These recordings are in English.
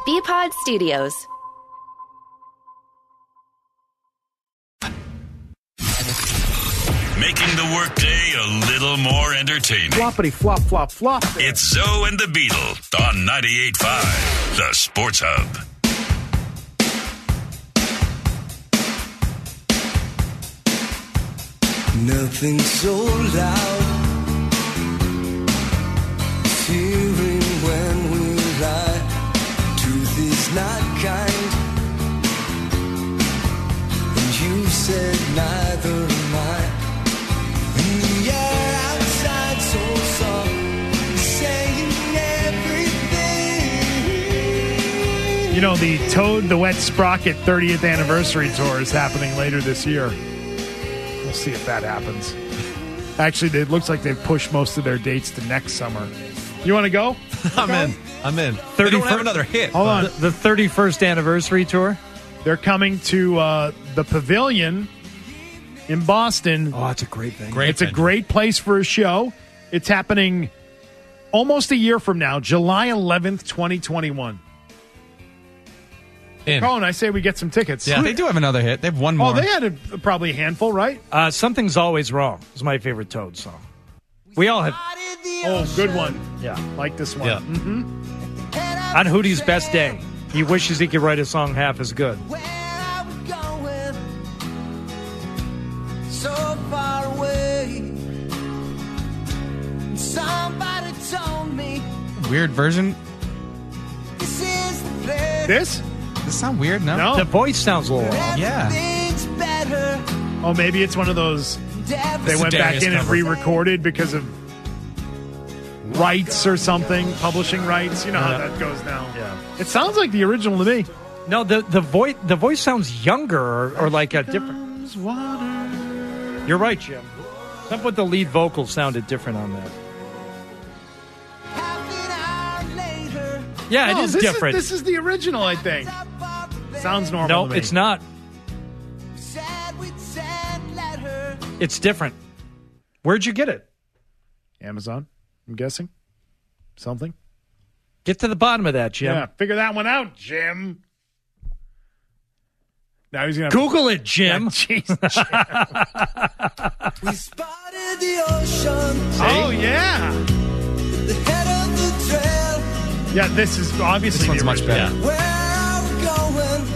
BPod Studios. Making the workday a little more entertaining. Floppity flop, flop, flop. It's Zoe and the Beetle on 98.5, the Sports Hub. Nothing so loud as hearing when we lie. Truth is not kind, and you said neither am I. And the air outside so soft, saying everything. You know, the Toad the Wet Sprocket 30th anniversary tour is happening later this year. We'll see if that happens. Actually, it looks like they've pushed most of their dates to next summer. You want to go? I'm in. They don't have another hit. Hold on. The 31st anniversary tour? They're coming to the Pavilion in Boston. Oh, it's a great thing. It's a great place for a show. It's happening almost a year from now, July 11th, 2021. Colin, I say we get some tickets. Yeah, they do have another hit. They have one more. Oh, they had probably a handful, right? Something's Always Wrong is my favorite Toad song. We all have. Oh, good one. Yeah. Like this one. Yeah. Mm-hmm. On Hootie's best day, he wishes he could write a song half as good. Where are we going? So far away. Somebody told me Weird version. this is the place. This? Does it sound weird? No. No. The voice sounds a little off. Yeah. Everything's better. Oh, maybe it's one of those they went back in and cover. re-recorded because of rights or something, publishing rights. You know how that goes now. Yeah. It sounds like the original to me. No, the voice sounds younger or like a different. Water. You're right, Jim. Something with the lead vocal sounded different on that. Yeah, it is different. This is the original, I think. Sounds normal No, to me. it's not. It's different. Where'd you get it? Amazon, I'm guessing. Something. Get to the bottom of that, Jim. Yeah, figure that one out, Jim. Now he's going to Google it, Jim. We spotted the ocean. Oh, yeah. The head of the trail. Yeah, this is obviously This one's the much original. better. Where are we going?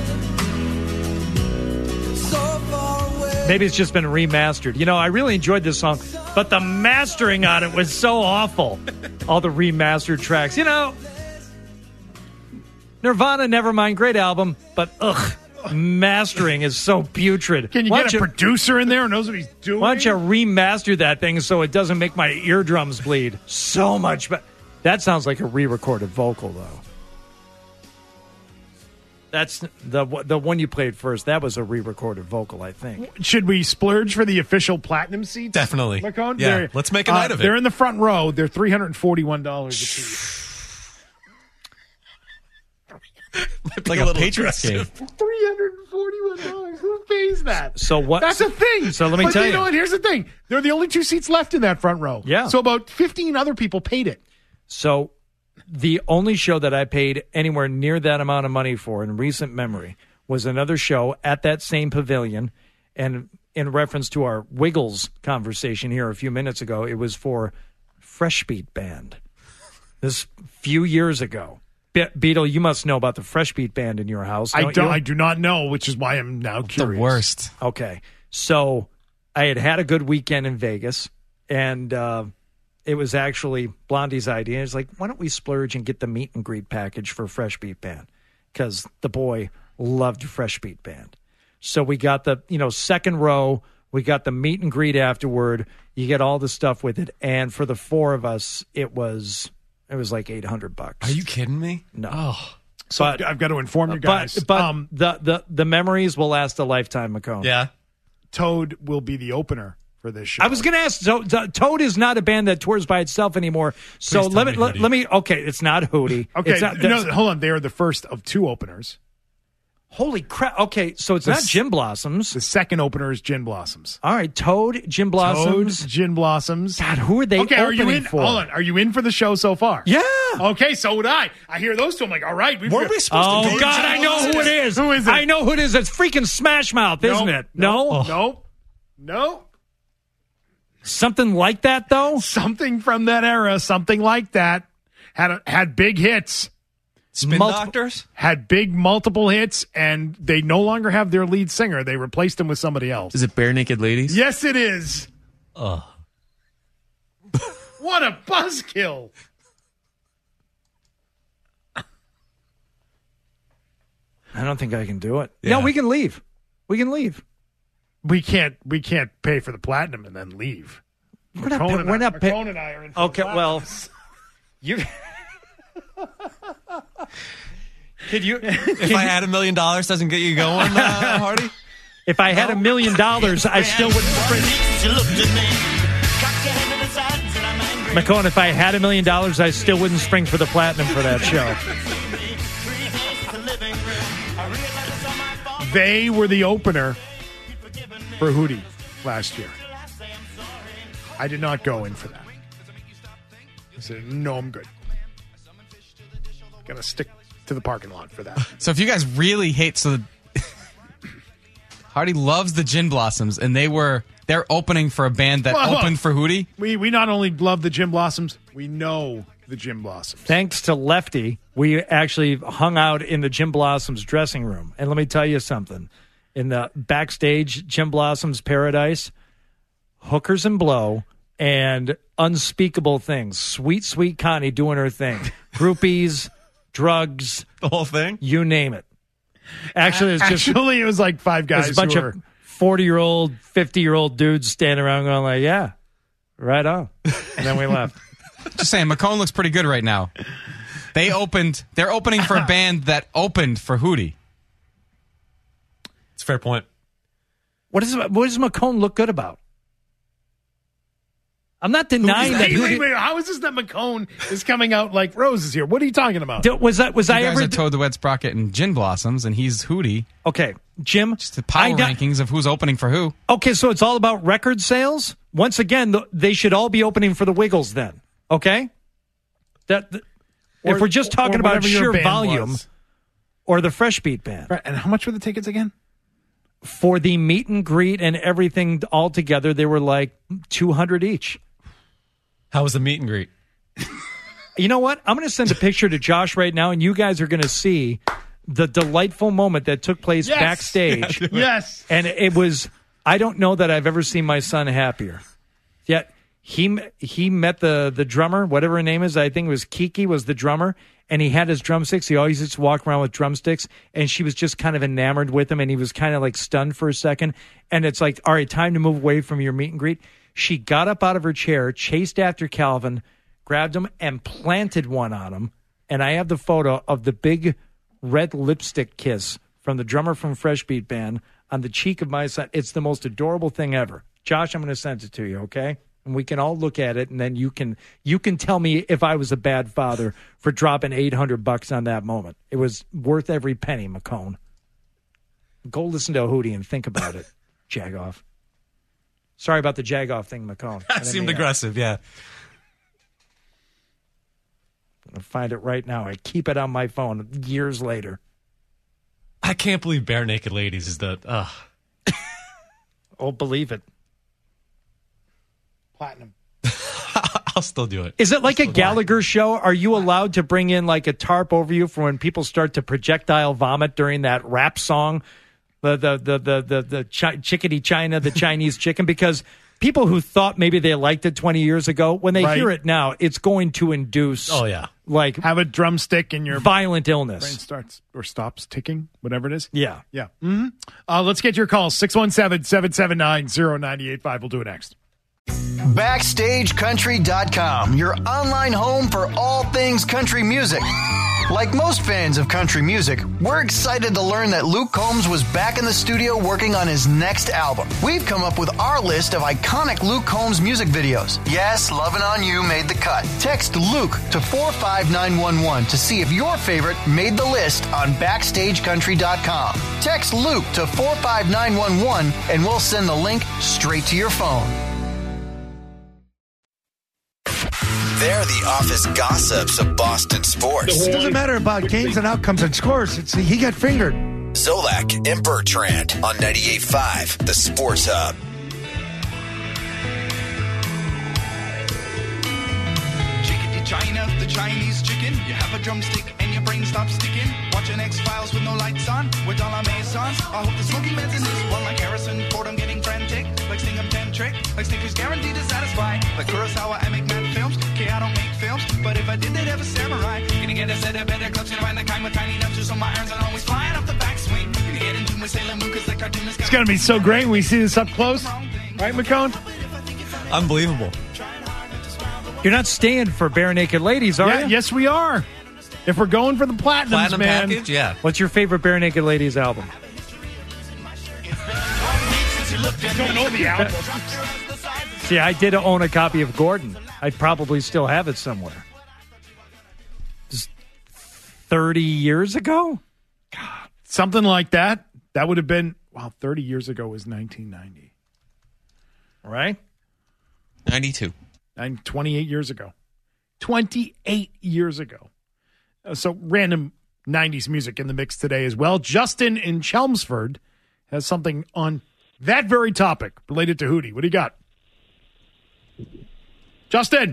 So far away. Maybe it's just been remastered. You know, I really enjoyed this song, but the mastering on it was so awful. All the remastered tracks. You know, Nirvana, Nevermind, great album, but mastering is so putrid. Can you get a producer in there who knows what he's doing? Why don't you remaster that thing so it doesn't make my eardrums bleed so much? But that sounds like a re-recorded vocal, though. That's the one you played first. That was a re-recorded vocal, I think. Should we splurge for the official platinum seats? Definitely. McCone? Yeah, let's make a night of it. They're in the front row. They're $341 a piece. Like a Patriots game. $341. Who pays that? So what? That's a thing. So let me but tell you know what? Here's the thing. They're the only two seats left in that front row. Yeah. So about 15 other people paid it. So the only show that I paid anywhere near that amount of money for in recent memory was another show at that same pavilion. And in reference to our Wiggles conversation here a few minutes ago, it was for Fresh Beat Band. This few years ago. Beetle, you must know about the Fresh Beat Band in your house. I don't. I do not know, which is why I'm now curious. The worst. Okay. So I had a good weekend in Vegas, and it was actually Blondie's idea. It's like, why don't we splurge and get the meet and greet package for Fresh Beat Band? Because the boy loved Fresh Beat Band. So we got the second row. We got the meet and greet afterward. You get all the stuff with it. And for the four of us, it was like $800. Are you kidding me? No. Oh. So I've got to inform you guys. But the memories will last a lifetime, McCone. Yeah. Toad will be the opener for this show. I was going to ask. So Toad is not a band that tours by itself anymore. So let me. Okay, it's not Hootie. Okay, It's not, no, hold on. They are the first of two openers. Holy crap. Okay, so it's not Gin Blossoms. The second opener is Gin Blossoms. All right, Toad, Gin Blossoms. Toad, Gin Blossoms. God, who are they okay, are opening you in? for? Hold on. Are you in for the show so far? Yeah. Okay, so would I. I hear those two. I'm like, all right. Weren't we supposed to Oh, do God, Gin I know who it is. Who is it? I know who it is. It's freaking Smash Mouth, isn't it? No? No. Something like that, though? Something from that era, something like that. Had big hits. Spin Doctors? Had big multiple hits, and they no longer have their lead singer. They replaced him with somebody else. Is it Bare Naked Ladies? Yes, it is. Oh. What a buzzkill. I don't think I can do it. Yeah. No, we can leave. We can leave. We can't pay for the platinum and then leave. We're not McCone paying. and I are in for Okay, the well, platinums. you. Could you? If I had $1 million, doesn't get you going, Hardy? If I had $1 million, I still wouldn't sprint. McCone, if I had $1 million, I still wouldn't spring for the platinum for that show. They were the opener for Hootie last year. I did not go in for that. I said, no, I'm good. Gonna stick to the parking lot for that. So if you guys really hate, Hardy loves the Gin Blossoms, and they're opening for a band that opened for Hootie. We not only love the Gin Blossoms, we know the Gin Blossoms. Thanks to Lefty, we actually hung out in the Gin Blossoms dressing room. And let me tell you something. In the backstage Gin Blossoms paradise, hookers and blow and unspeakable things. Sweet, sweet Connie doing her thing. Groupies, drugs. The whole thing? You name it. Actually, it was like five guys. There's a bunch of 40-year-old, 50-year-old dudes standing around going like, yeah, right on. And then we left. Just saying, McCone looks pretty good right now. They're opening for a band that opened for Hootie. It's a fair point. What does McCone look good about? I'm not denying that. Wait, how is this that McCone is coming out like roses here? What are you talking about? Was I You ever guys are Toad the Wet Sprocket and Gin Blossoms, and he's Hootie. Okay, Jim. Just the power rankings of who's opening for who. Okay, so it's all about record sales. Once again, they should all be opening for the Wiggles then. Okay, if we're just talking about sheer volume, or the Fresh Beat Band. Right, and how much were the tickets again? For the meet and greet and everything all together, they were like $200 each. How was the meet and greet? You know what? I'm going to send a picture to Josh right now, and you guys are going to see the delightful moment that took place backstage. Yes. And it was, I don't know that I've ever seen my son happier. Yet he met the drummer, whatever her name is. I think it was Kiki was the drummer, and he had his drumsticks. He always used to walk around with drumsticks, and she was just kind of enamored with him, and he was kind of like stunned for a second. And it's like, all right, time to move away from your meet and greet. She got up out of her chair, chased after Calvin, grabbed him, and planted one on him. And I have the photo of the big red lipstick kiss from the drummer from Fresh Beat Band on the cheek of my son. It's the most adorable thing ever. Josh, I'm going to send it to you, okay? And we can all look at it, and then you can tell me if I was a bad father for dropping $800 on that moment. It was worth every penny, McCone. Go listen to Hootie and think about it, Jagoff. Sorry about the Jagoff thing, McCone. That seemed aggressive, yeah. I'm going to find it right now. I keep it on my phone years later. I can't believe Bare Naked Ladies is the... Oh, believe it. Platinum. I'll still do it. Is it like a Gallagher show? Are you allowed to bring in like a tarp over you for when people start to projectile vomit during that rap song? The chickadee China, the Chinese chicken, because people who thought maybe they liked it 20 years ago, when they hear it now, it's going to induce like have a drumstick in your violent illness. Brain starts or stops ticking, whatever it is. Yeah. Mm-hmm. Let's get your calls. 617-779-0985. We'll do it next. BackstageCountry.com, your online home for all things country music. Like most fans of country music, we're excited to learn that Luke Combs was back in the studio working on his next album. We've come up with our list of iconic Luke Combs music videos. Yes, Lovin' On You made the cut. Text Luke to 45911 to see if your favorite made the list on BackstageCountry.com. Text Luke to 45911 and we'll send the link straight to your phone. They're the office gossips of Boston sports. It doesn't matter about games and outcomes and scores. He got fingered. Zolak and Bertrand on 98.5, the Sports Hub. Chickadee China, the Chinese chicken. You have a drumstick and your brain stops sticking. Watching X-Files with no lights on, with all our masons. I hope the smoking meds in this one like Harrison Ford. I'm getting frantic, like Stingham 10 trick, like Snickers guaranteed to satisfy. Like Kurosawa, I make mad films. Okay, I don't make films, but if I did, they'd have a samurai. Gonna get a set of better clubs, gonna find the kind with tiny nubs, so my irons are always flying off the backswing. Gonna get into my Sailor Moon, cause the cartoon is It's going to be so great when we see this up close. Right, McCone? Unbelievable. You're not staying for Bare Naked Ladies, are you? Yes, we are. If we're going for the platinums, Platinum man. package, yeah. What's your favorite Bare Naked Ladies album? Don't know the album. See, I did own a copy of Gordon. I probably still have it somewhere. Just 30 years ago? God, something like that. That would have been, 30 years ago was 1990. Right? 92. 28 years ago. 28 years ago. So random 90s music in the mix today as well. Justin in Chelmsford has something on that very topic related to Hootie. What do you got? Justin.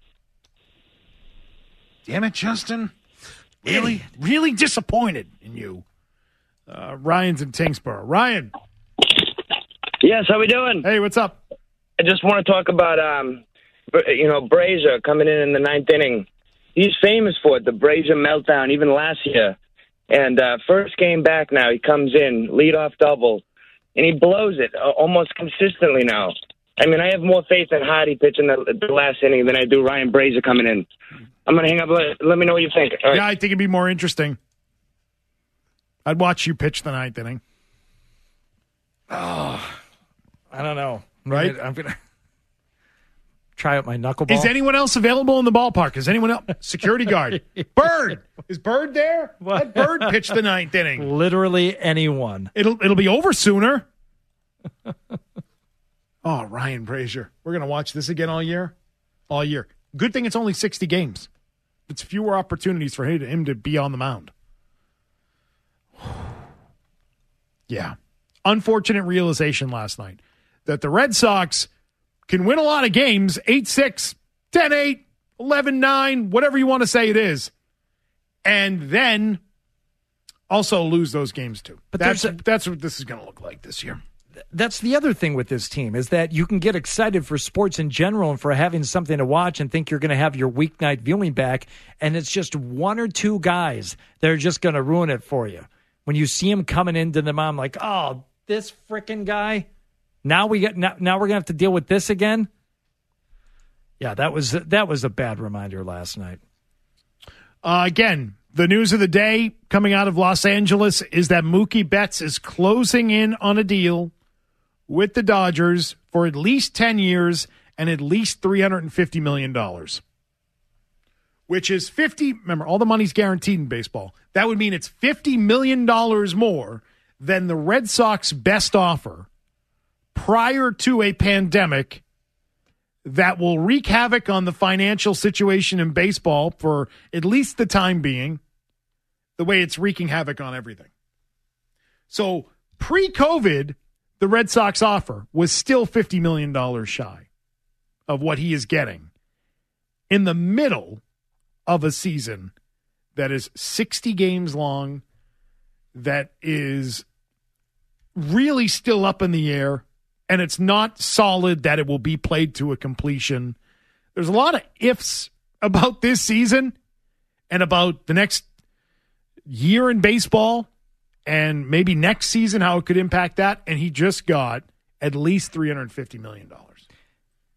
Damn it, Justin. Really disappointed in you. Ryan's in Tingsboro. Ryan. Yes, how we doing? Hey, what's up? I just want to talk about, Brazier coming in the ninth inning. He's famous for it, the Brazier meltdown, even last year. And first game back now, he comes in, leadoff double, and he blows it almost consistently now. I mean, I have more faith in Hardy pitching the last inning than I do Ryan Brazier coming in. I'm going to hang up. Let me know what you think. All right. Yeah, I think it'd be more interesting. I'd watch you pitch the ninth inning. Oh, I don't know. Right? I'm going to try out my knuckleball. Is anyone else available in the ballpark? Is anyone else? Security guard. Bird. Is Bird there? Let Bird pitch the ninth inning. Literally anyone. It'll be over sooner. Oh, Ryan Brazier. We're going to watch this again all year? All year. Good thing it's only 60 games. It's fewer opportunities for him to be on the mound. Yeah. Unfortunate realization last night that the Red Sox can win a lot of games, 8-6, 10-8, 11-9, whatever you want to say it is, and then also lose those games too. But that's what this is going to look like this year. That's the other thing with this team is that you can get excited for sports in general and for having something to watch and think you're going to have your weeknight viewing back, and it's just one or two guys that are just going to ruin it for you. When you see him coming into the mound like, oh, this frickin' guy, now we're going to have to deal with this again. Yeah, that was a bad reminder last night. Again, the news of the day coming out of Los Angeles is that Mookie Betts is closing in on a deal with the Dodgers for at least 10 years and at least $350 million, which is 50. Remember, all the money's guaranteed in baseball. That would mean it's $50 million more than the Red Sox best offer prior to a pandemic that will wreak havoc on the financial situation in baseball for at least the time being, the way it's wreaking havoc on everything. So pre-COVID, the Red Sox offer was still $50 million shy of what he is getting in the middle of a season that is 60 games long, that is really still up in the air, and it's not solid that it will be played to a completion. There's a lot of ifs about this season and about the next year in baseball and maybe next season, how it could impact that. And he just got at least $350 million.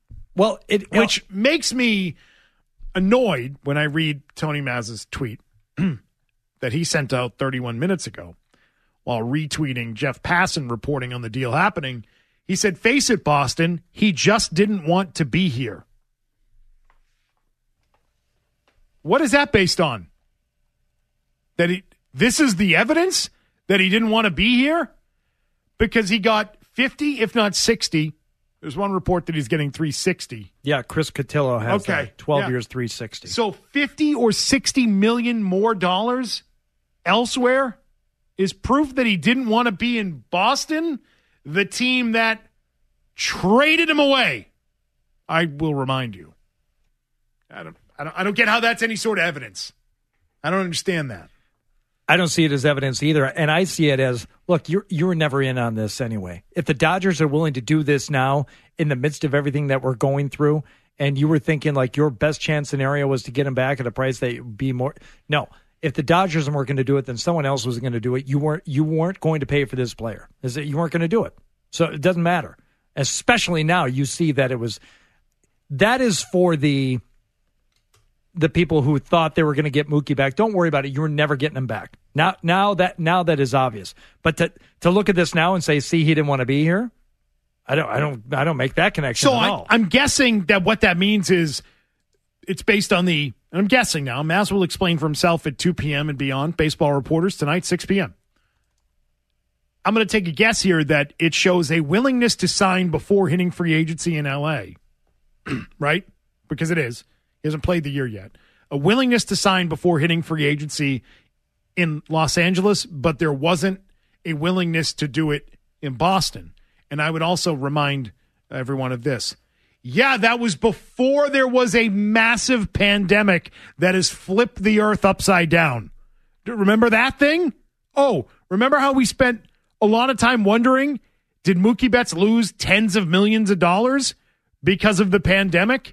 Well, which makes me annoyed when I read Tony Mazza's tweet that he sent out 31 minutes ago while retweeting Jeff Passan reporting on the deal happening. He said, "Face it, Boston, he just didn't want to be here." What is that based on? This is the evidence that he didn't want to be here? Because he got 50, if not 60. There's one report that he's getting 360. Yeah, Chris Cotillo has that. 12 years, 360. So 50 or 60 million more dollars elsewhere is proof that he didn't want to be in Boston, the team that traded him away. I will remind you. I don't get how that's any sort of evidence. I don't understand that. I don't see it as evidence either. And I see it as, look, you were never in on this anyway. If the Dodgers are willing to do this now in the midst of everything that we're going through, and you were thinking like your best chance scenario was to get him back at a price that would be more. No, if the Dodgers weren't going to do it, then someone else was going to do it. You weren't going to pay for this player. You weren't going to do it. So it doesn't matter. Especially now, you see that that is for the people who thought they were going to get Mookie back. Don't worry about it. You're never getting him back. Now that is obvious. But to look at this now and say, see, he didn't want to be here. I don't make that connection at all. I'm guessing that what that means is it's based on I'm guessing now. Maz will explain for himself at 2 p.m. and beyond. Baseball Reporters tonight, 6 p.m. I'm going to take a guess here that it shows a willingness to sign before hitting free agency in L.A., right? Because it is. He hasn't played the year yet. A willingness to sign before hitting free agency in Los Angeles, but there wasn't a willingness to do it in Boston. And I would also remind everyone of this. Yeah, that was before there was a massive pandemic that has flipped the earth upside down. Remember that thing? Oh, remember how we spent a lot of time wondering, did Mookie Betts lose tens of millions of dollars because of the pandemic?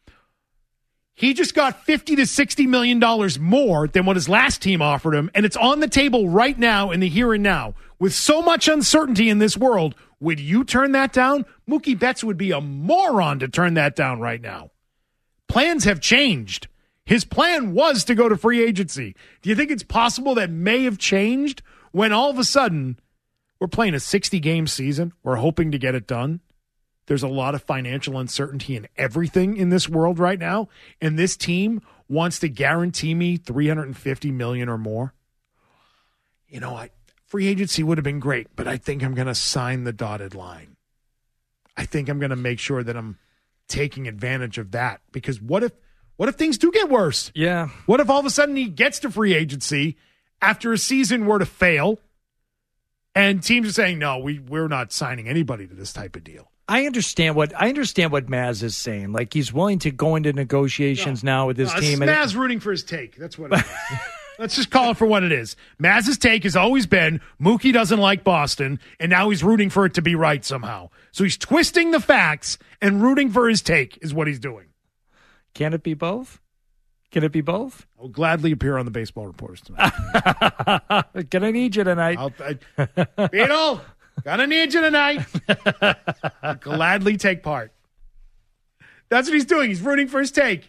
He just got $50 to $60 million more than what his last team offered him, and it's on the table right now in the here and now. With so much uncertainty in this world, would you turn that down? Mookie Betts would be a moron to turn that down right now. Plans have changed. His plan was to go to free agency. Do you think it's possible that may have changed when all of a sudden we're playing a 60-game season? We're hoping to get it done. There's a lot of financial uncertainty in everything in this world right now, and this team wants to guarantee me $350 million or more. You know, free agency would have been great, but I think I'm going to sign the dotted line. I think I'm going to make sure that I'm taking advantage of that, because what if things do get worse? Yeah. What if all of a sudden he gets to free agency after a season were to fail, and teams are saying, no, we're not signing anybody to this type of deal? I understand what Maz is saying. Like, he's willing to go into negotiations now with his team. Maz rooting for his take. That's what it is. Let's just call it for what it is. Maz's take has always been Mookie doesn't like Boston, and now he's rooting for it to be right somehow. So he's twisting the facts and rooting for his take is what he's doing. Can it be both? Can it be both? I'll gladly appear on the Baseball Reporters tonight. Gonna need you tonight. Beetle, gonna need you tonight. I'll gladly take part. That's what he's doing. He's rooting for his take.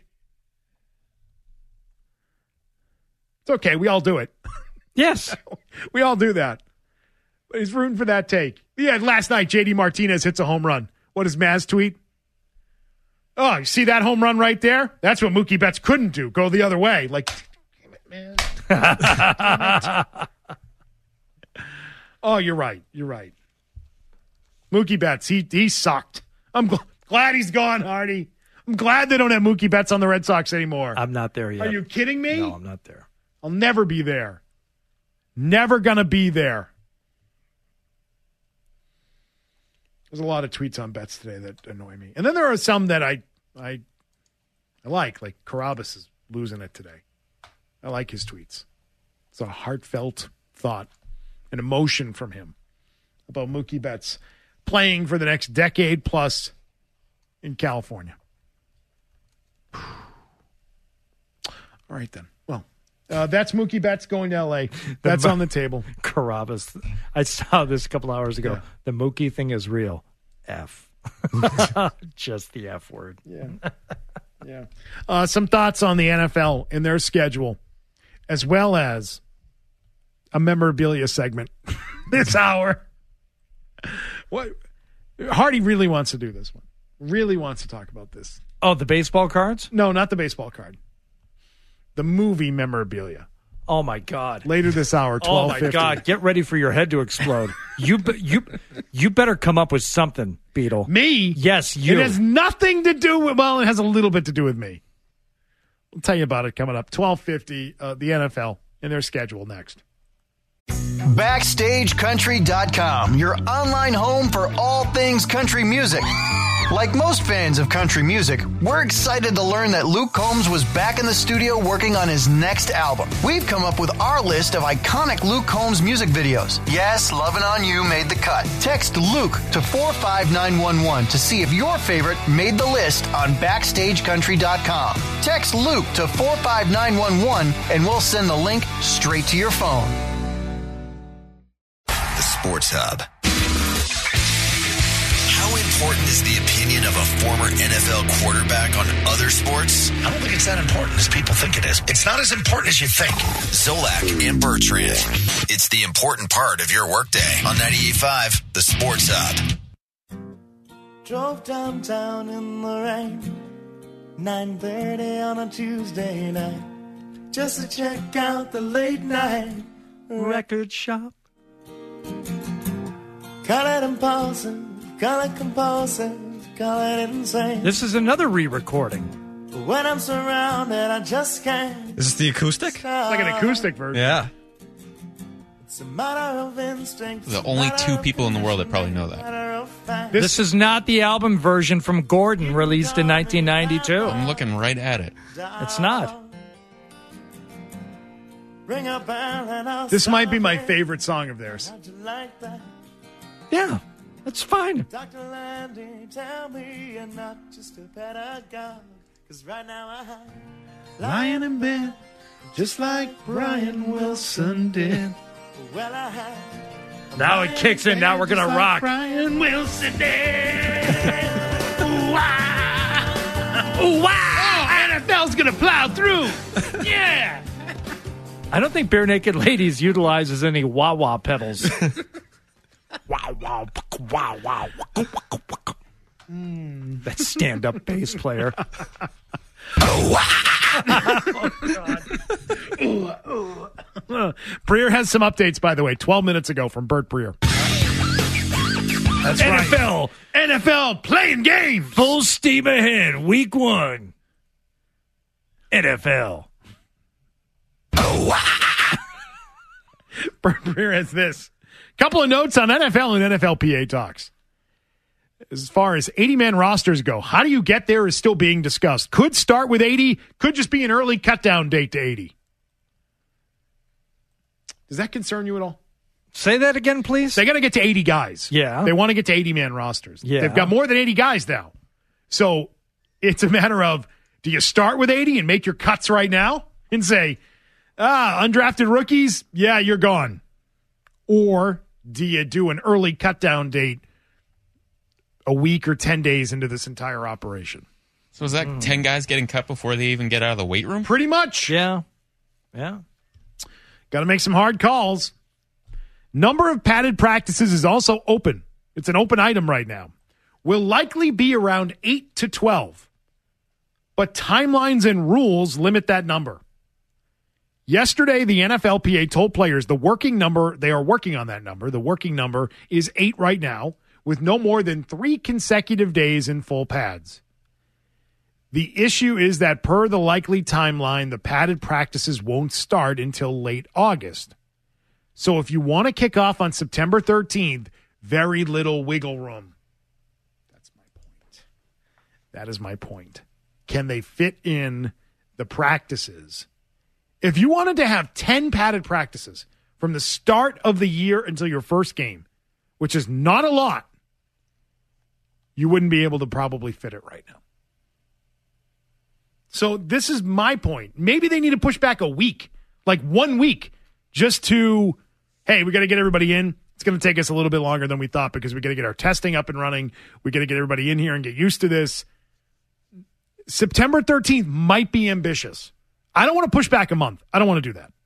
It's okay. We all do it. Yes. We all do that. But he's rooting for that take. Yeah, last night, JD Martinez hits a home run. What does Maz tweet? Oh, you see that home run right there? That's what Mookie Betts couldn't do. Go the other way. Like, damn it, man. Damn it. Oh, you're right. You're right. Mookie Betts, he sucked. I'm glad he's gone, Hardy. I'm glad they don't have Mookie Betts on the Red Sox anymore. I'm not there yet. Are you kidding me? No, I'm not there. I'll never be there. Never going to be there. There's a lot of tweets on Betts today that annoy me. And then there are some that I like Carabas is losing it today. I like his tweets. It's a heartfelt thought, an emotion from him about Mookie Betts playing for the next decade plus in California. All right, then. Well, that's Mookie Betts going to L.A. That's on the table. Carabas. I saw this a couple hours ago. Yeah. The Mookie thing is real. F. Just the F word. Yeah. Yeah. Some thoughts on the NFL and their schedule. as well as a memorabilia segment this hour. What Hardy really wants to do this one. Really wants to talk about this. Oh, the baseball cards? No, not the baseball card. The movie memorabilia. Oh, my God. Later this hour, 12:50. Oh, my God. Get ready for your head to explode. You better come up with something, Beetle. Me? Yes, you. It has nothing to do with, well, it has a little bit to do with me. I'll tell you about it coming up. 12:50, the NFL and their schedule next. BackstageCountry.com, your online home for all things country music. Like most fans of country music, we're excited to learn that Luke Combs was back in the studio working on his next album. We've come up with our list of iconic Luke Combs music videos. Yes, Lovin' On You made the cut. Text Luke to 45911 to see if your favorite made the list on BackstageCountry.com. Text Luke to 45911 and we'll send the link straight to your phone. The Sports Hub. How important is the opinion of a former NFL quarterback on other sports? I don't think it's that important as people think it is. It's not as important as you think. Zolak and Bertrand. It's the important part of your workday on 98.5, The Sports Hub. Drove downtown in the rain, 9:30 on a Tuesday night, just to check out the late night record shop. Call it impulsive, call it compulsive, call it insane. This is another re-recording. When I'm surrounded, I just can't. Is this the acoustic? It's like an acoustic version. Yeah. It's a matter of instinct. The only two people in the world that probably know that. This is not the album version from Gordon released in 1992. I'm looking right at it. It's not. This might be my favorite song of theirs. Yeah, that's fine. Dr. Landy, tell me you're not just a pedagogue. Because right now I'm lying in bed, just like Brian Wilson did. Well, I have. Now it kicks in. Now we're going to rock. Brian Wilson did. Wow. Ooh, wow. NFL's going to plow through. Yeah. I don't think Bare Naked Ladies utilizes any wah-wah pedals. Wow, wow, wow, wow. That stand-up bass player. Breer has some updates, by the way, 12 minutes ago from Bert Breer. That's NFL. Right. NFL playing games. Full steam ahead. Week 1. NFL. Bert Breer has this. Couple of notes on NFL and NFLPA talks. As far as 80-man rosters go, how do you get there is still being discussed. Could start with 80, could just be an early cut-down date to 80. Does that concern you at all? Say that again, please. They got to get to 80 guys. Yeah. They want to get to 80-man rosters. Yeah. They've got more than 80 guys now. So it's a matter of, do you start with 80 and make your cuts right now and say, undrafted rookies, yeah, you're gone. Or do you do an early cut-down date a week or 10 days into this entire operation? So is that 10 guys getting cut before they even get out of the weight room? Pretty much. Yeah. Yeah. Got to make some hard calls. Number of padded practices is also open. It's an open item right now. Will likely be around 8 to 12. But timelines and rules limit that number. Yesterday, the NFLPA told players the working number, they are working on that number. The working number is 8 right now, with no more than 3 consecutive days in full pads. The issue is that per the likely timeline, the padded practices won't start until late August. So if you want to kick off on September 13th, very little wiggle room. That's my point. That is my point. Can they fit in the practices? If you wanted to have 10 padded practices from the start of the year until your first game, which is not a lot, you wouldn't be able to probably fit it right now. So this is my point. Maybe they need to push back a week, like 1 week, just to, hey, we got to get everybody in. It's going to take us a little bit longer than we thought because we got to get our testing up and running. We got to get everybody in here and get used to this. September 13th might be ambitious. I don't want to push back a month. I don't want to do that.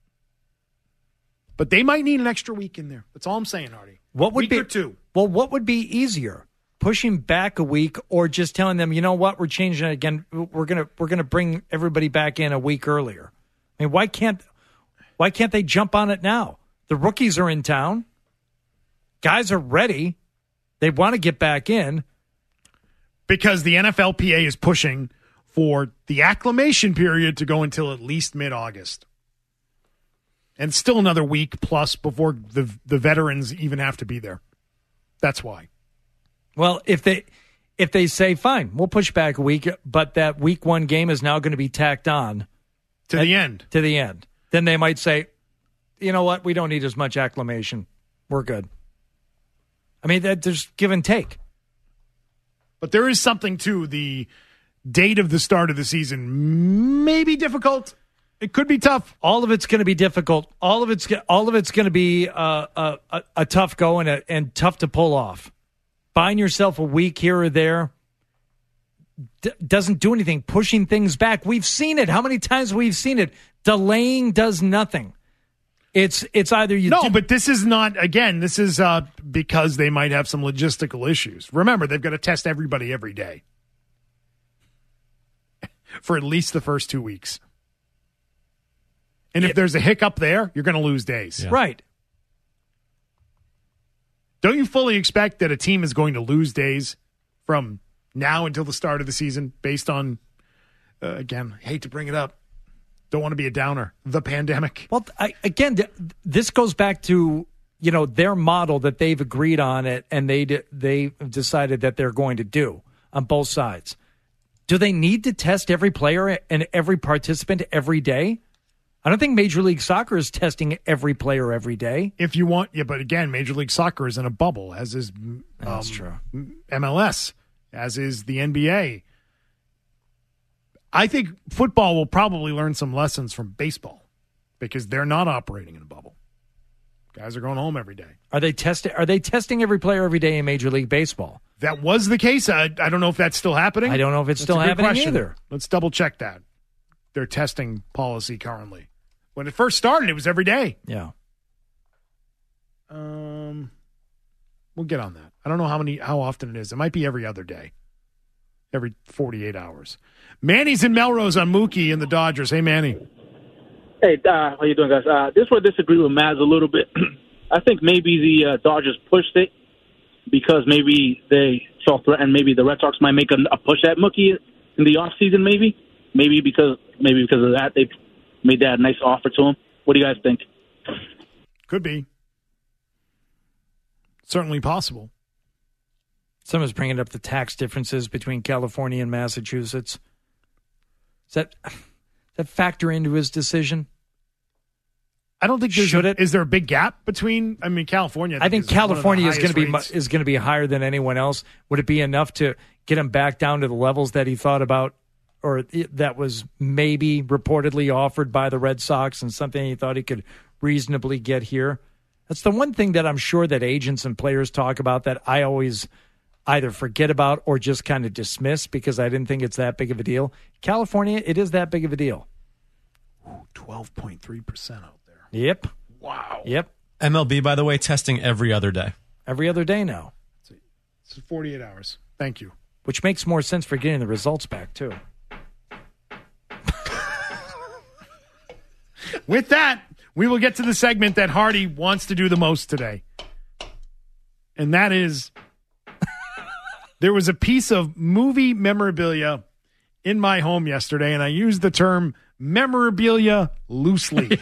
But they might need an extra week in there. That's all I'm saying, Artie. What would week be or two? Well, what would be easier? Pushing back a week or just telling them, you know what, we're changing it again. We're gonna bring everybody back in a week earlier. I mean, why can't they jump on it now? The rookies are in town. Guys are ready. They want to get back in. Because the NFLPA is pushing for the acclimation period to go until at least mid-August. And still another week plus before the veterans even have to be there. That's why. Well, if they say, fine, we'll push back a week, but that week 1 game is now going to be tacked on. To the end. Then they might say, you know what, we don't need as much acclimation. We're good. I mean, there's give and take. But there is something to the date of the start of the season. Maybe difficult. It could be tough. All of it's going to be difficult. All of it's going to be a tough go and tough to pull off. Buying yourself a week here or there doesn't do anything. Pushing things back. We've seen it. How many times we've seen it? Delaying does nothing. It's either you. No, but this is not. Again, this is because they might have some logistical issues. Remember, they've got to test everybody every day for at least the first 2 weeks. And if there's a hiccup there, you're going to lose days. Yeah. Right. Don't you fully expect that a team is going to lose days from now until the start of the season based on, again, hate to bring it up, don't want to be a downer, the pandemic? Well, this goes back to, their model that they've agreed on it and they decided that they're going to do on both sides. Do they need to test every player and every participant every day? I don't think Major League Soccer is testing every player every day. If you want, but again, Major League Soccer is in a bubble, as is That's true. MLS, as is the NBA. I think football will probably learn some lessons from baseball because they're not operating in a bubble. Guys are going home every day. Are they testing every player every day in Major League Baseball? That was the case. I don't know if that's still happening. I don't know if it's still happening either. Let's double check that. Their testing policy currently. When it first started, it was every day. Yeah. We'll get on that. I don't know how often it is. It might be every other day. Every 48 hours. Manny's in Melrose on Mookie and the Dodgers. Hey, Manny. Hey, how you doing, guys? This would disagree with Maz a little bit. I think maybe the Dodgers pushed it because maybe they saw threat and maybe the Red Sox might make a push at Mookie in the offseason, maybe. Maybe because of that, they made that nice offer to him. What do you guys think? Could be. Certainly possible. Someone's bringing up the tax differences between California and Massachusetts. Does that factor into his decision? I don't think should it. Is there a big gap between? I mean, California. I think California is going to be higher than anyone else. Would it be enough to get him back down to the levels that he thought about, or that was maybe reportedly offered by the Red Sox and something he thought he could reasonably get here? That's the one thing that I'm sure that agents and players talk about that I always either forget about or just kind of dismiss because I didn't think it's that big of a deal. California, it is that big of a deal. 12.3% out there. Yep. Wow. Yep. MLB, by the way, testing every other day. Every other day now. It's 48 hours. Thank you. Which makes more sense for getting the results back, too. With that, we will get to the segment that Hardy wants to do the most today. And that is, there was a piece of movie memorabilia in my home yesterday, and I used the term memorabilia loosely.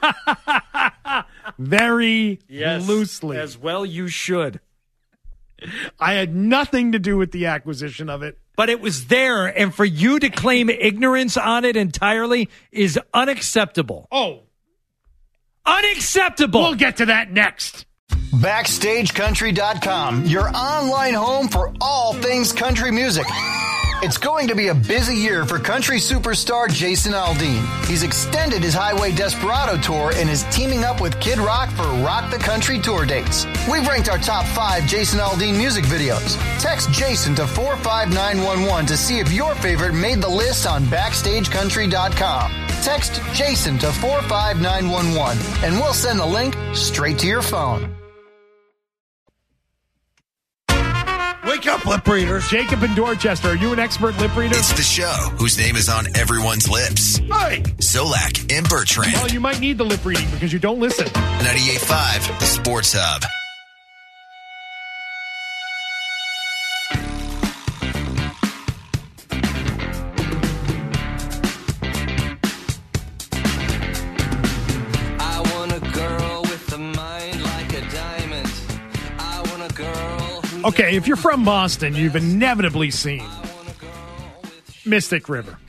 Very loosely. As well you should. I had nothing to do with the acquisition of it. But it was there, and for you to claim ignorance on it entirely is unacceptable. Oh. Unacceptable! We'll get to that next. BackstageCountry.com, your online home for all things country music. It's going to be a busy year for country superstar Jason Aldean. He's extended his Highway Desperado tour and is teaming up with Kid Rock for Rock the Country tour dates. We've ranked our top 5 Jason Aldean music videos. Text Jason to 45911 to see if your favorite made the list on BackstageCountry.com. Text Jason to 45911 and we'll send the link straight to your phone. Wake up, lip readers. Jacob in Dorchester, are you an expert lip reader? It's the show whose name is on everyone's lips. Hey! Solak and Bertrand. Well, you might need the lip reading because you don't listen. 98.5, the Sports Hub. Okay, if you're from Boston, you've inevitably seen Mystic River.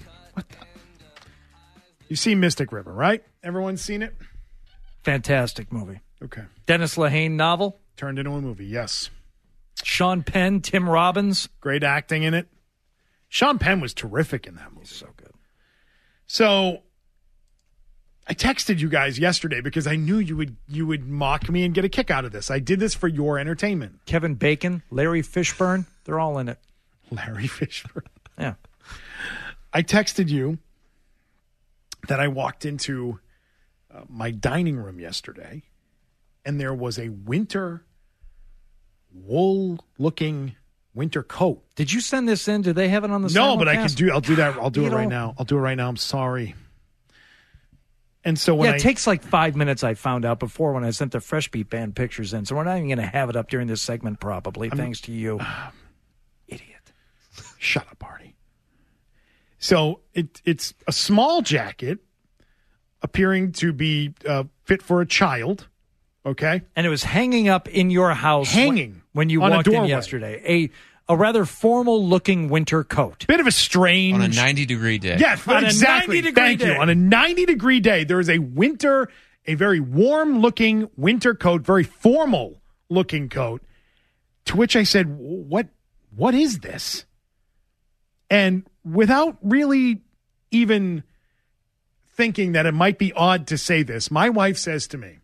You've seen Mystic River, right? Everyone's seen it? Fantastic movie. Okay. Dennis Lehane novel. Turned into a movie, yes. Sean Penn, Tim Robbins. Great acting in it. Sean Penn was terrific in that movie. So good. So I texted you guys yesterday because I knew you would mock me and get a kick out of this. I did this for your entertainment. Kevin Bacon, Larry Fishburne, they're all in it. Larry Fishburne. Yeah. I texted you that I walked into my dining room yesterday and there was a winter wool-looking winter coat. Did you send this in? Do they have it on the No, but simulcast? I'll do that. I'll do it right now. I'll do it right now. I'm sorry. And so when it takes like 5 minutes, I found out before when I sent the Fresh Beat Band pictures in. So we're not even going to have it up during this segment probably, thanks to you. Idiot. Shut up, Artie. So it's a small jacket appearing to be fit for a child, okay? And it was hanging up in your house when you on a walked in doorway. yesterday. A rather formal-looking winter coat. Bit of a strange... On a 90-degree day. Yes, on exactly. a 90-degree Thank day. you. On a 90-degree day, there is a very warm-looking winter coat, very formal-looking coat, to which I said, what is this? And without really even thinking that it might be odd to say this, my wife says to me,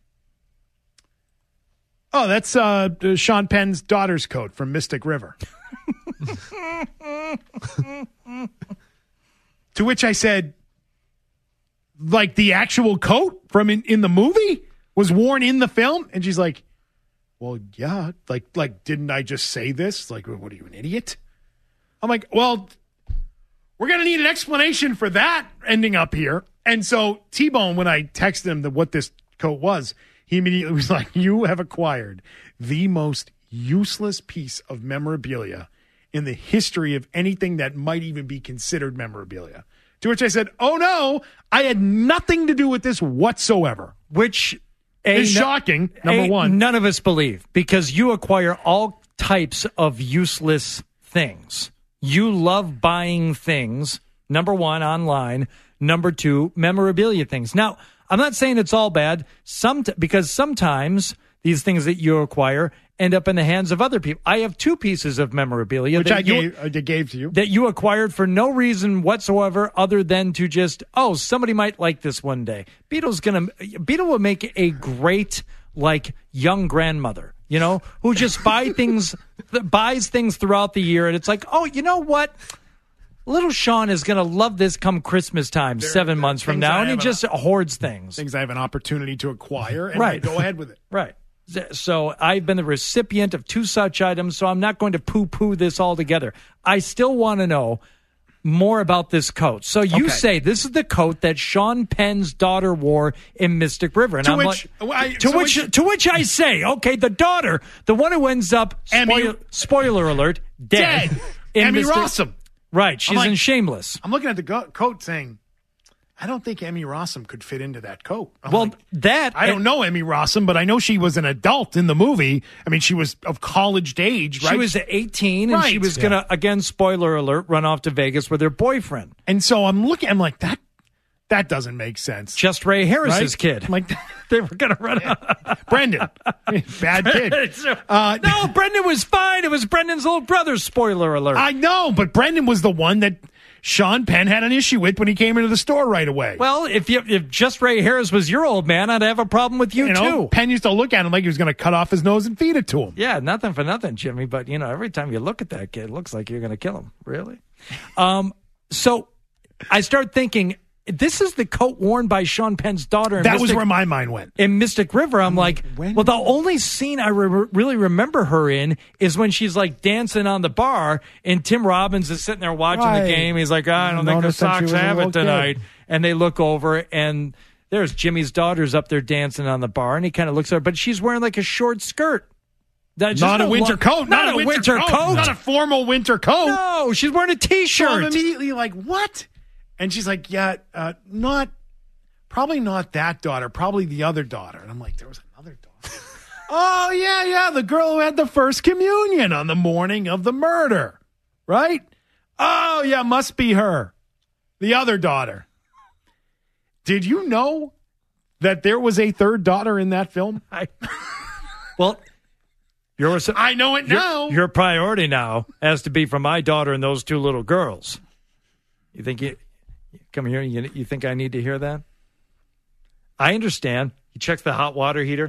oh, that's Sean Penn's daughter's coat from Mystic River. To which I said, like the actual coat from in the movie was worn in the film? And she's like, well, yeah. Like, didn't I just say this? Like, what are you, an idiot? I'm like, well, we're going to need an explanation for that ending up here. And so T-Bone, when I texted him what this coat was, he immediately was like, you have acquired the most useless piece of memorabilia in the history of anything that might even be considered memorabilia. To which I said, oh, no, I had nothing to do with this whatsoever. Which is shocking, number one. None of us believe, because you acquire all types of useless things. You love buying things, number one, online. Number two, memorabilia things. Now, I'm not saying it's all bad, because sometimes these things that you acquire end up in the hands of other people. I have two pieces of memorabilia which I gave to you that you acquired for no reason whatsoever other than to just, somebody might like this one day. Beetle will make a great young grandmother, who just buys things throughout the year, and it's like, oh, you know what? Little Sean is going to love this come Christmas time, 7 months from now, and he just hoards things. Things I have an opportunity to acquire, and right. I go ahead with it. Right. So I've been the recipient of two such items, so I'm not going to poo-poo this altogether. I still want to know more about this coat. So you say this is the coat that Sean Penn's daughter wore in Mystic River. And to which I say, okay, the daughter, the one who ends up, spoiler alert, dead. Emmy Rossum. Right, she's in Shameless. I'm looking at the coat saying, I don't think Emmy Rossum could fit into that coat. I don't know Emmy Rossum, but I know she was an adult in the movie. I mean, she was of college age, right? She was 18, and she was going to, again, spoiler alert, run off to Vegas with her boyfriend. And so I'm like, that doesn't make sense. Just Ray Harris's kid. I'm like, they were going to run Brendan. Bad kid. No, Brendan was fine. It was Brendan's little brother, spoiler alert. I know, but Brendan was the one that Sean Penn had an issue with when he came into the store right away. Well, if Just Ray Harris was your old man, I'd have a problem with you too. Penn used to look at him like he was going to cut off his nose and feed it to him. Yeah, nothing for nothing, Jimmy. But, every time you look at that kid, it looks like you're going to kill him. Really? So I start thinking, this is the coat worn by Sean Penn's daughter. That was where my mind went. In Mystic River, I'm like, well, the only scene I really remember her in is when she's like dancing on the bar, and Tim Robbins is sitting there watching the game. He's like, I don't think the Sox have it tonight. And they look over, and there's Jimmy's daughter's up there dancing on the bar, and he kind of looks at her, but she's wearing like a short skirt. Not a winter coat. Not a winter coat. Not a formal winter coat. No, she's wearing a T-shirt. So I'm immediately like, what? And she's like, yeah, probably not that daughter, probably the other daughter. And I'm like, there was another daughter. Oh, yeah, the girl who had the first communion on the morning of the murder, right? Oh, yeah, must be her, the other daughter. Did you know that there was a third daughter in that film? Well, I know it now. Your priority now has to be for my daughter and those two little girls. You think come here? You think I need to hear that? I understand. He checks the hot water heater.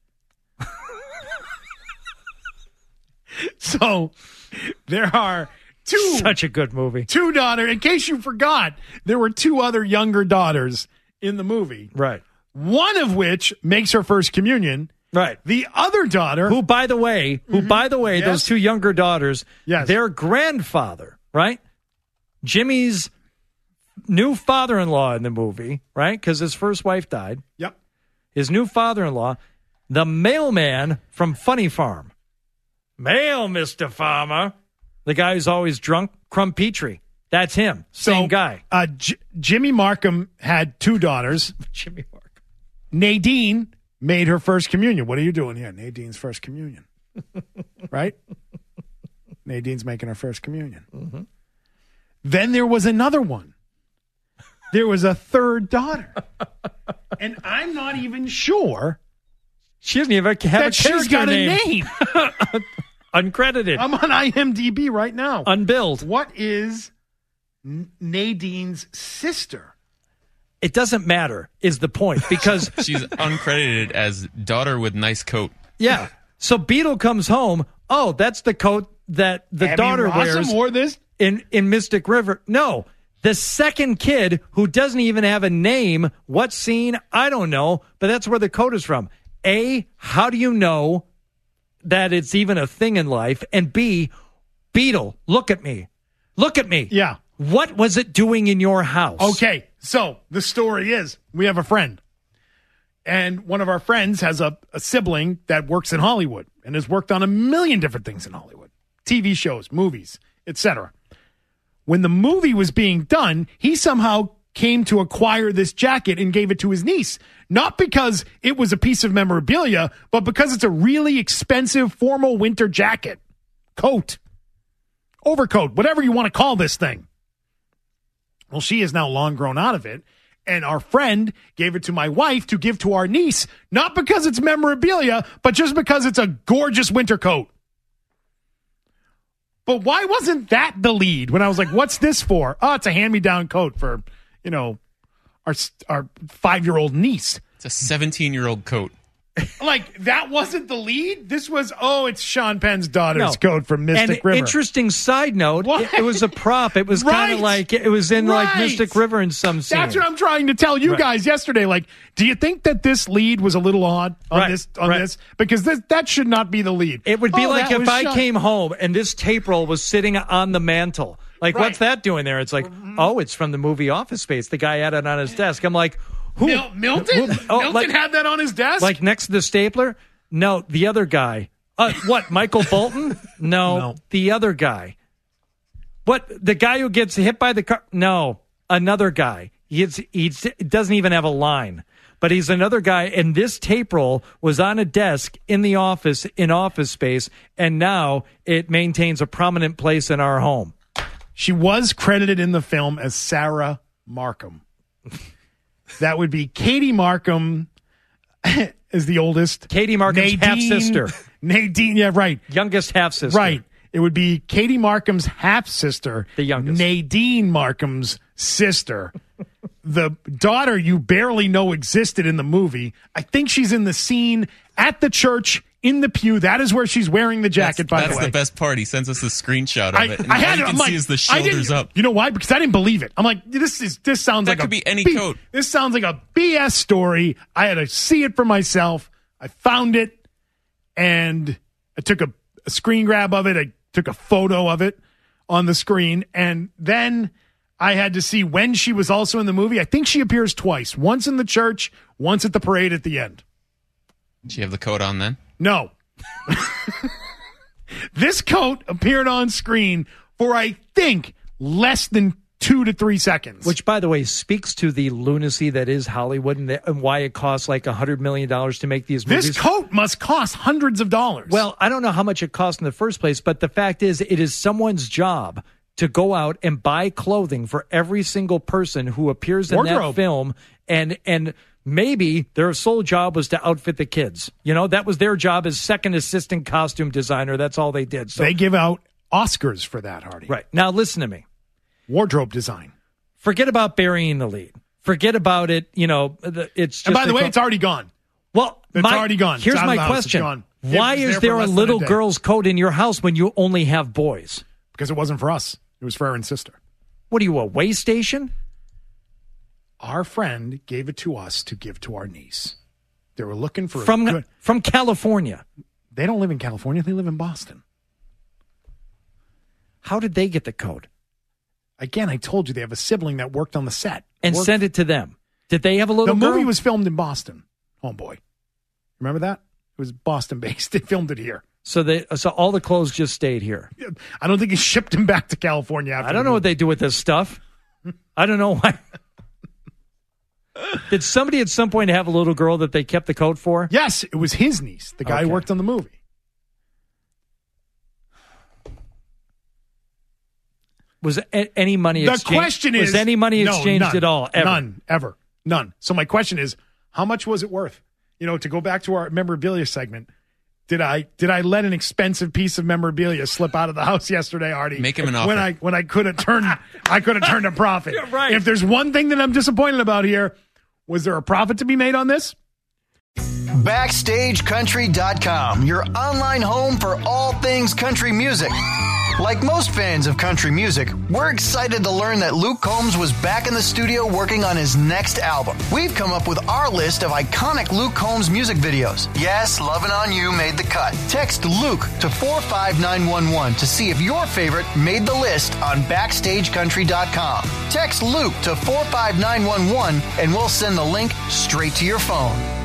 So there are two. Such a good movie. Two daughters. In case you forgot, there were two other younger daughters in the movie. Right. One of which makes her first communion. Right. The other daughter, who by the way, yes. Those two younger daughters, yes. Their grandfather, right? Jimmy's new father-in-law in the movie, right? Because his first wife died. Yep. His new father-in-law, the mailman from Funny Farm. Mail, Mr. Farmer. The guy who's always drunk, Crumb Petrie. That's him. Same guy. Jimmy Markham had two daughters. Jimmy Markham. Nadine made her first communion. What are you doing here? Nadine's first communion. Right? Nadine's making her first communion. Mm-hmm. Then there was another one. There was a third daughter. And I'm not even sure. She doesn't even have that she's got name. A name. Uncredited. I'm on IMDb right now. Unbilled. What is Nadine's sister? It doesn't matter, is the point, because she's uncredited as daughter with nice coat. Yeah. So Beetle comes home. Oh, that's the coat that the Abby daughter Rossum wears wore this? in Mystic River. No, the second kid who doesn't even have a name. What scene? I don't know, but that's where the coat is from. A, how do you know that it's even a thing in life? And B, Beetle, look at me. Look at me. Yeah. What was it doing in your house? Okay, so the story is we have a friend, and one of our friends has a sibling that works in Hollywood and has worked on a million different things in Hollywood, TV shows, movies, etc. When the movie was being done, he somehow came to acquire this jacket and gave it to his niece, not because it was a piece of memorabilia, but because it's a really expensive formal winter jacket, coat, overcoat, whatever you want to call this thing. Well, she is now long grown out of it, and our friend gave it to my wife to give to our niece, not because it's memorabilia, but just because it's a gorgeous winter coat. But why wasn't that the lead when I was like, what's this for? Oh, it's a hand-me-down coat for, our 5-year-old niece. It's a 17-year-old coat. Like, that wasn't the lead? This was, it's Sean Penn's daughter's coat from Mystic River. Interesting side note, it was a prop. It was kind of like, it was in like Mystic River in some scene. That's what I'm trying to tell you guys yesterday. Like, do you think that this lead was a little odd on this? Because that should not be the lead. It would be like if I came home and this tape roll was sitting on the mantle. Like, what's that doing there? It's like, it's from the movie Office Space. The guy had it on his desk. I'm like, who? Milton? Milton had that on his desk? Like next to the stapler? No, the other guy. What, Michael Bolton? No, the other guy. What, the guy who gets hit by the car? No, another guy. He doesn't even have a line. But he's another guy, and this tape roll was on a desk in the office, in Office Space, and now it maintains a prominent place in our home. She was credited in the film as Sarah Markham. That would be Katie Markham is the oldest. Katie Markham's half-sister. Nadine, yeah, right. Youngest half-sister. Right. It would be Katie Markham's half-sister. The youngest. Nadine Markham's sister. The daughter you barely know existed in the movie. I think she's in the scene at the church in the pew. That is where she's wearing the jacket, by the way. That's the best part. He sends us a screenshot of it. And I had all you it. can I'm like, see is the shoulders up. You know why? Because I didn't believe it. I'm like, this sounds like could be any coat. This sounds like a BS story. I had to see it for myself. I found it, and I took a screen grab of it. I took a photo of it on the screen, and then I had to see when she was also in the movie. I think she appears twice, once in the church, once at the parade at the end. Did she have the coat on then? No. This coat appeared on screen for, I think, less than 2 to 3 seconds. Which, by the way, speaks to the lunacy that is Hollywood and why it costs like $100 million to make these movies. This coat must cost hundreds of dollars. Well, I don't know how much it cost in the first place, but the fact is it is someone's job to go out and buy clothing for every single person who appears in that film, and maybe their sole job was to outfit the kids. You know, that was their job as second assistant costume designer. That's all they did. So they give out Oscars for that, Hardy. Right. Now listen to me. Wardrobe design. Forget about burying the lead. Forget about it. You know, it's just. And by the way, it's already gone. Well, it's already gone. Here's my question: why is there a little girl's coat in your house when you only have boys? Because it wasn't for us. It was for our sister. What are you, a way station? Our friend gave it to us to give to our niece. They were looking for from California. They don't live in California. They live in Boston. How did they get the coat? Again, I told you they have a sibling that worked on the set. And sent it to them. Did they have a little girl? The movie was filmed in Boston, homeboy. Remember that? It was Boston-based. They filmed it here. So all the clothes just stayed here. I don't think he shipped him back to California after. I don't know what they do with this stuff. I don't know why. Did somebody at some point have a little girl that they kept the coat for? Yes, it was his niece, the guy who worked on the movie. Was any money exchanged? The question is, was any money exchanged none, at all? Ever? None, ever. None. So my question is, how much was it worth? You know, to go back to our memorabilia segment, did I let an expensive piece of memorabilia slip out of the house yesterday, Artie? Make him an offer. When I could have turned a profit. You're right. If there's one thing that I'm disappointed about here, was there a profit to be made on this? BackstageCountry.com, your online home for all things country music. Like most fans of country music, we're excited to learn that Luke Combs was back in the studio working on his next album. We've come up with our list of iconic Luke Combs music videos. Yes, Lovin' On You made the cut. Text Luke to 45911 to see if your favorite made the list on BackstageCountry.com. Text Luke to 45911 and we'll send the link straight to your phone.